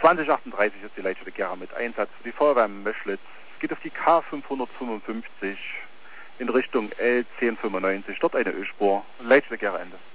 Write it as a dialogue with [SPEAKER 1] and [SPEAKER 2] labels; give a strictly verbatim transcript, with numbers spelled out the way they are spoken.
[SPEAKER 1] zwanzig achtunddreißig ist die Leitstelle Gera mit Einsatz für die Feuerwehr Möschlitz. Es geht auf die K fünfhundertfünfundfünfzig in Richtung L zehn fünfundneunzig, dort eine Ölspur. Leitstelle Gera Ende.